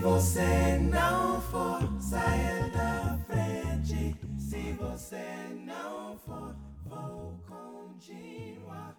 você não for, saia da frente. Se você não for, vou continuar.